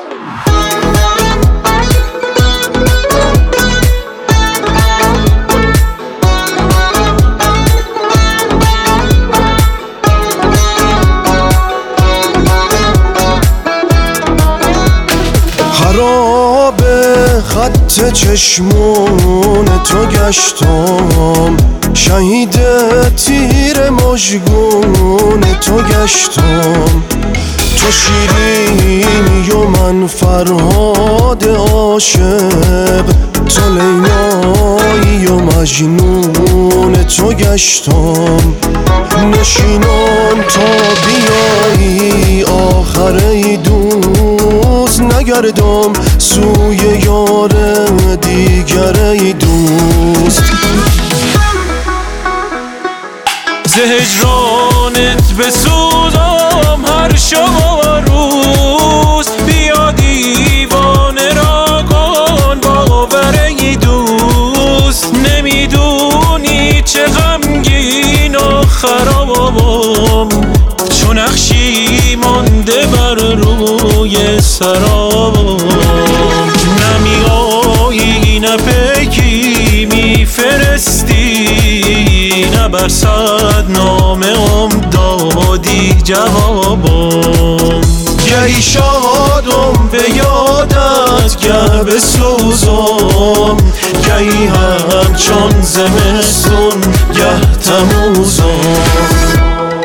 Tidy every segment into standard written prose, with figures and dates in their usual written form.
خراب خط چشمون تو گشتم، شهید تیر مژگون تو گشتم. تو شیرینی و من فرهاد عاشق، تو لیلایی و مجنون تو گشتم. نشینم تا بیایی آخر ای دوست، نگردم سوی یار دیگر ای دوست. ز هجرانت بسوزم هر شب و روز، بیا دیوانه را کن باور ای دوست. نمیدونی چه غمگین و خرابم، چون نقشی مانده بر روی سرابم. نمیایی نه پیکی میفرستی، نه بر صد نامه‌ام دادی جوابم. گهی شادم به یادت گه بسوزم، گهی همچون زمستون گه تموزم.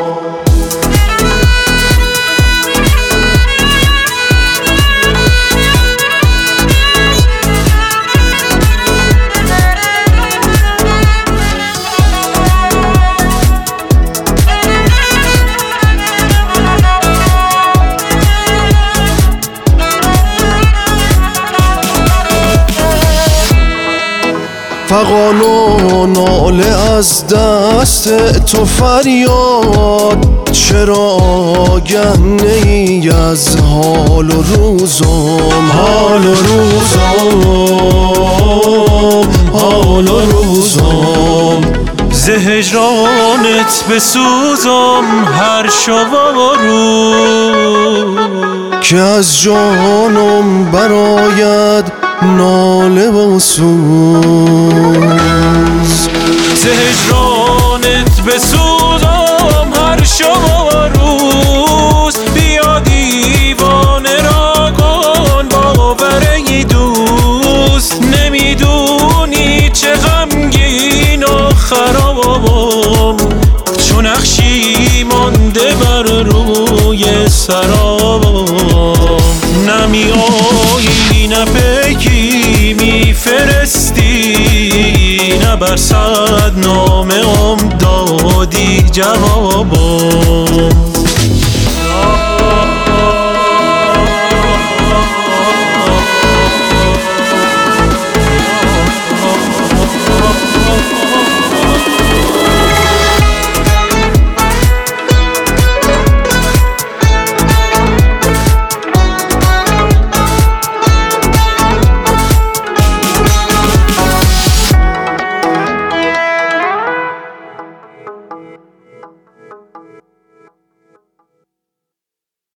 فغان و ناله از دست تو فریاد، چرا آگه نی از حال و روزم. حال و روزم، حال و روزم. ز هجرانت بسوزم هر شب و روز، که از جانم براید ناله و سوز. ز هجرانت بسوزم هر شب و روز، بیا دیوانه را کن باور ای دوست. نمیدونی چه غمگین و خرابم، چون نقشی مانده بر روی سرابم. نمیایی نه پیکی میفرستی، نه بر صد نامه‌ام دادی جوابم.